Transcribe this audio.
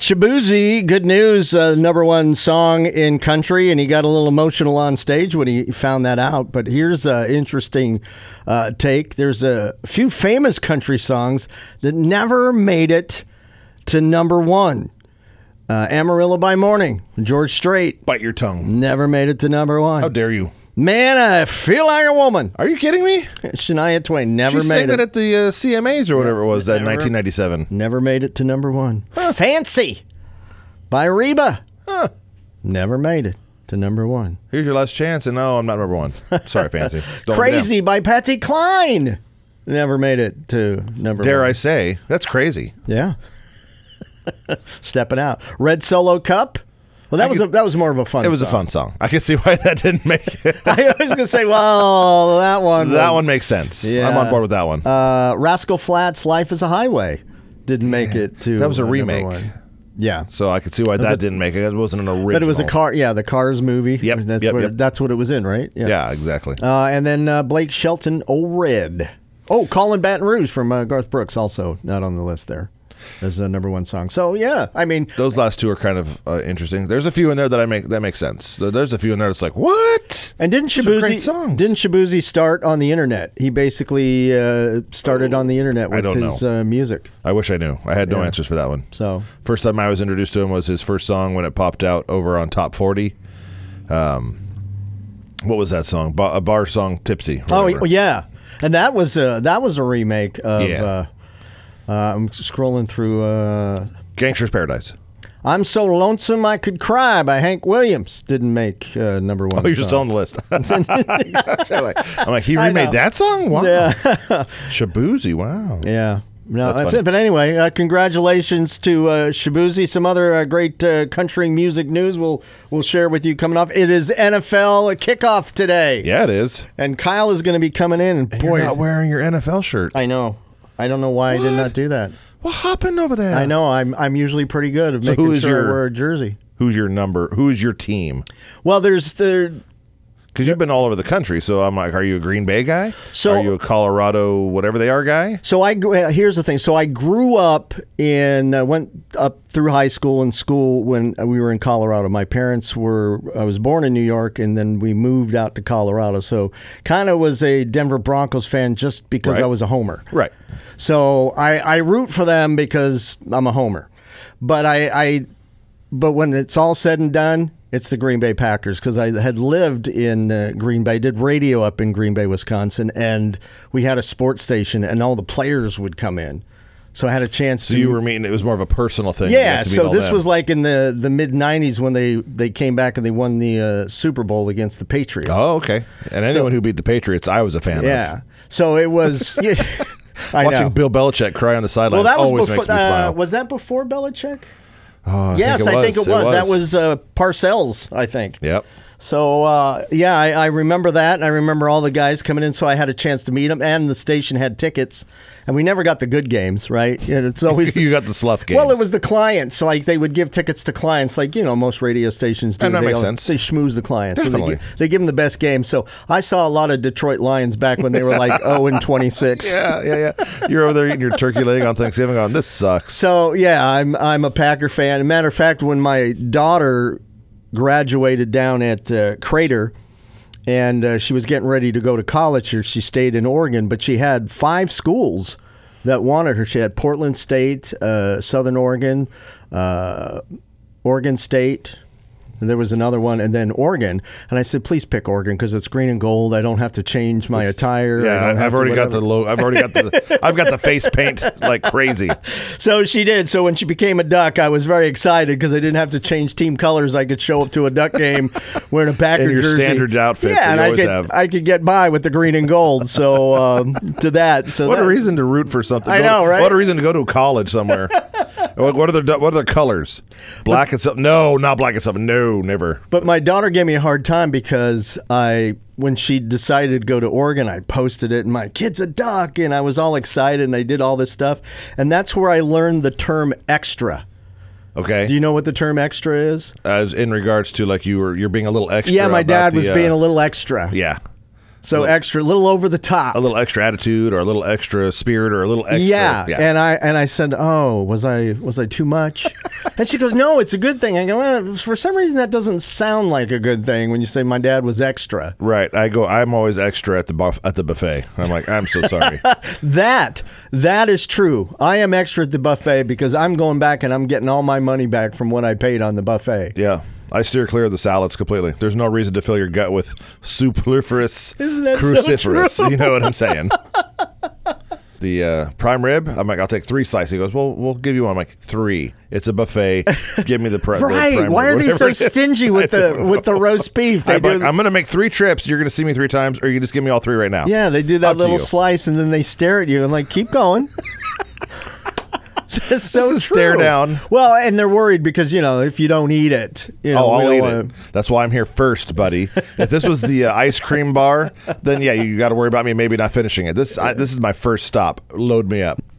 Shaboozey, good news, number one song in country, and he got a little emotional on stage when he found that out. But here's an interesting take. There's a few famous country songs that never made it to number one. Amarillo by Morning, George Strait. Bite your tongue. Never made it to number one. How dare you? Man, I Feel Like a Woman. Are you kidding me? Shania Twain never She made sang it. that at the CMAs or whatever it was, that in 1997. Never made it to number one. Fancy by Reba. Never made it to number one. Here's your last chance, and no, I'm not number one. Sorry, Fancy. Don't Crazy by Patsy Cline. Never made it to number Dare one. I say, that's crazy. Yeah. Stepping out. Red Solo Cup. Well, that was more of a fun song. It was a fun song. I can see why that didn't make it. I was going to say, well, that one. That one makes sense. Yeah. I'm on board with that one. Rascal Flatts' Life is a Highway didn't make it to That was a number remake. one. Yeah. So I could see why that didn't make it. It wasn't an original. But it was a car. Yeah, the Cars movie. Yep, That's what it was in, right? Yeah, exactly. And then Blake Shelton, Oh Red. Oh, Colin Baton Rouge from Garth Brooks, also not on the list there as a number one song. So yeah, I mean, those last two are kind of interesting. There's a few in there that makes sense. There's a few in there that's like, what? And didn't Shaboozey start on the internet? He basically started on the internet with his music. I wish I knew. I had no answers for that one. So first time I was introduced to him was his first song when it popped out over on Top 40. What was that song? A bar song, Tipsy. Oh yeah, and that was a remake of. I'm scrolling through. Gangster's Paradise. I'm So Lonesome I Could Cry by Hank Williams. Didn't make number one. Oh, you're just on the list. I'm like, he remade that song? Wow. Yeah. Shaboozey, wow. Yeah. No, that's it. But anyway, congratulations to Shaboozey. Some other great country music news we'll share with you coming off. It is NFL kickoff today. Yeah, it is. And Kyle is going to be coming in. And boy, you're not wearing your NFL shirt. I know. I don't know why I did not do that. What happened over there? I know. I'm usually pretty good at making sure I wear a jersey. Who's your number? Who's your team? Well, because you've been all over the country, so I'm like, are you a Green Bay guy? So, are you a Colorado whatever they are guy? So here's the thing. So I grew up went up through high school and school when we were in Colorado. My parents I was born in New York, and then we moved out to Colorado. So kind of was a Denver Broncos fan just because I was a homer. Right. So I root for them because I'm a homer. But but when it's all said and done, it's the Green Bay Packers because I had lived in Green Bay, did radio up in Green Bay, Wisconsin, and we had a sports station, and all the players would come in. So I had a chance to. So you were meeting, it was more of a personal thing. Yeah, so this was like in the mid-'90s when they came back and they won the Super Bowl against the Patriots. Oh, okay. And anyone who beat the Patriots, I was a fan of. Yeah. So it was. Watching Bill Belichick cry on the sidelines always makes me smile. Was that before Belichick? Oh, yes, I think it was. That was Parcells, I think. Yep. So, I remember that, and I remember all the guys coming in, so I had a chance to meet them, and the station had tickets, and we never got the good games, right? It's always you got the slough games. Well, it was the clients, like they would give tickets to clients, like, most radio stations do. And that makes sense. They schmooze the clients. Definitely. So they give them the best game. So I saw a lot of Detroit Lions back when they were like 0-26. Yeah. You're over there eating your turkey leg on Thanksgiving going, this sucks. So, yeah, I'm a Packer fan. As a matter of fact, when my daughter graduated down at Crater, and she was getting ready to go to college here. She stayed in Oregon, but she had 5 schools that wanted her. She had Portland State, Southern Oregon, Oregon State. And there was another one, and then Oregon. And I said, please pick Oregon because it's green and gold. I don't have to change my attire. Yeah, I've already got the logo. I've got the face paint like crazy. So she did. So when she became a Duck, I was very excited because I didn't have to change team colors. I could show up to a Duck game wearing a Packer in your jersey. standard outfits. Yeah, and I could get by with the green and gold. So to that. So what a reason to root for something. I know, right? What a reason to go to college somewhere. What are their colors? Black and something? No, not black and something. No, never. But my daughter gave me a hard time because when she decided to go to Oregon, I posted it, and my kid's a Duck, and I was all excited, and I did all this stuff. And that's where I learned the term extra. Okay. Do you know what the term extra is? As in regards to like you're being a little extra. Yeah, my dad was being a little extra. Yeah. So extra, a little over the top. A little extra attitude, or a little extra spirit, or a little extra. Yeah. And I said, "Oh, was I too much?" And she goes, "No, it's a good thing." I go, well, "For some reason, that doesn't sound like a good thing when you say my dad was extra." Right. I go, "I'm always extra at the buffet." I'm like, "I'm so sorry." That is true. I am extra at the buffet because I'm going back and I'm getting all my money back from what I paid on the buffet. Yeah. I steer clear of the salads completely. There's no reason to fill your gut with superfluous cruciferous. So true? You know what I'm saying? The prime rib, I'm like, "I'll take 3 slices." He goes, "Well, we'll give you one." I'm like, 3. It's a buffet. Give me the prime Right. rib. Why are they so Whatever it is. stingy with the roast beef? I'm going to make 3 trips. You're going to see me 3 times, or you just give me all 3 right now. Yeah, they do that Up to little you. slice and then they stare at you and like, keep going. That's so It's a true. stare down. Well, and they're worried because, if you don't eat it, I'll eat it. That's why I'm here first, buddy. If this was the ice cream bar, then yeah, you got to worry about me maybe not finishing it. This is my first stop. Load me up.